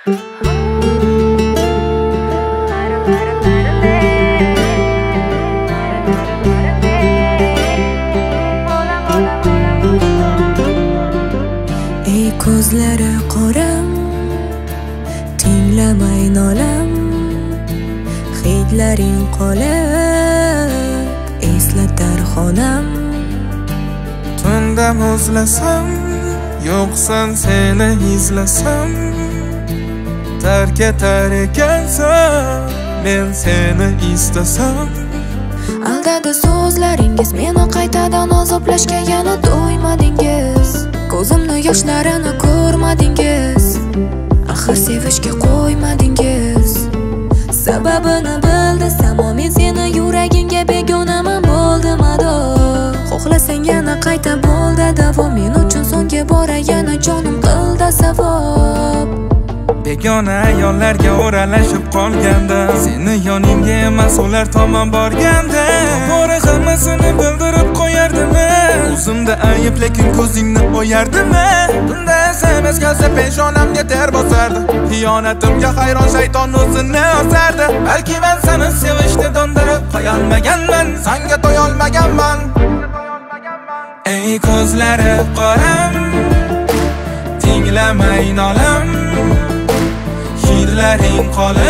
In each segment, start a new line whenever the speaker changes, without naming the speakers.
Ey ko'zlari qoram, tinglamay nolam, hidlaring qolib eslatar xonam.
Tunda muzlasam, yo'qsan seni izlasam, tark etar ekansan, men seni istasam.
Aldadi so'zlaringiz meni qaytadan azoblashga yana do'ymadingiz. Ko'zimni yoshlarini ko'rmadingiz, axir sevishga qo'ymadingiz. Sababini bildisam, men seni yuragingga begonaman bo'ldim ado. Xohlasang yana qayta bo'ldi davom, men uchun so'nggi bora yana jonim qildi savob.
Begona ayollarga o'ralashib qolganda, seni yoningga emas ular tomon borganda, bora hammasini bildirib qo'yardimi? O'zimda ayb lekin ko'zingni o'yardimi? Bunda SMS kelsa peshonamga ter bosardi, xiyonatimga hayron shayton o'zini osardi. Balki men seni sevishni dondirib qo'yolmaganman, senga to'yolmaganman. Ey ko'zlari qoram, tinglamay nolam, hidlaring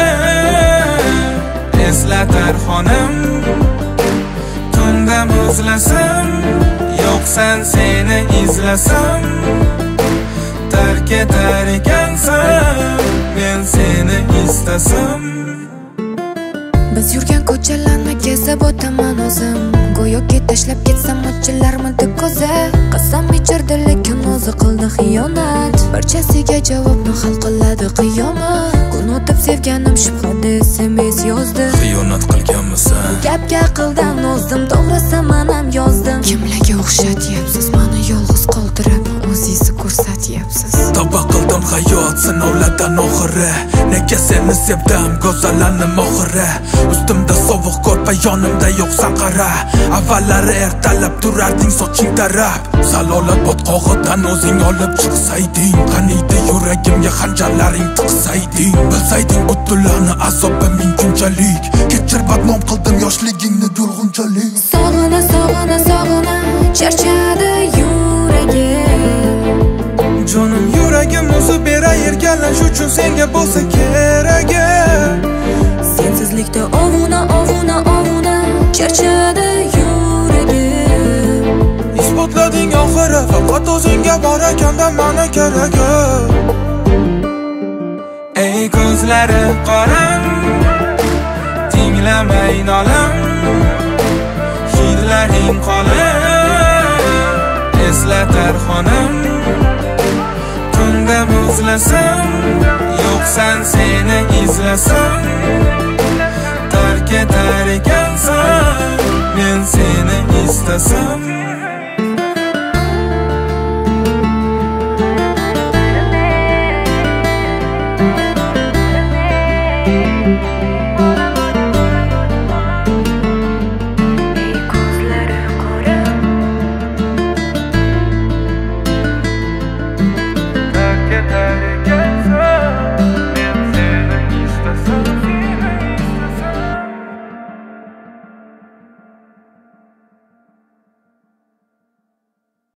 qolib eslatar xonam. Tunda muzlasam, yo'qsan seni izlasam, tark etar ekansan, men seni istasam.
Biz yurgan ko'chalarni kezib o'taman o'zim, go'yoki tashlab ketsam ochillarmidi ko'zi. Qasam ichirdi lekin o'zi qildi xiyonat, barchasiga javobni hal qiladi qiyomat. Kun o'tib sevganim shubhada SMS yozdi,
Xiyonat qilganmisan?
Gapga aqldan ozdim, to'g'risi men ham yozdim. Kimlarga o'xshatyapsiz meni yolg'iz qoldirib, o'zingizni ko'rsatyapsiz.
Tavba qildim hayot sinovlardan oxiri, nega seni sevdim go'zallanim oxiri. Ustimda sovuq ko'rpa, yonimda yo'qsan qara. Avvallari ertalab turarding soching tarab, zalolat botqog'idan o'zing olib chiqsayding, qaniydi yuragimga xanjarlaring tiqsayding. Bilsayding butullarni azobi mingunchalik, kechir badnom qildim yoshligingni yulg'unchalik.
Sog'ina sog'ina sog'ina charchadi yuragim.
Jonim yuragim o'zi beray, erkalash uchun senga bo'lsa keragim.
Sensizlikda ovuna ovuna ovuna charchadi yuragim.
Isbotlading oxiri, faqat o'zingga bor ekanda meni keragim. Ey ko'zlari qoram, tinglamay nolam, hidlaring qolib eslatar xonam. Tunda muzlasam, yo'qsan seni izlasam, tark etar ekansan, men seni istasam.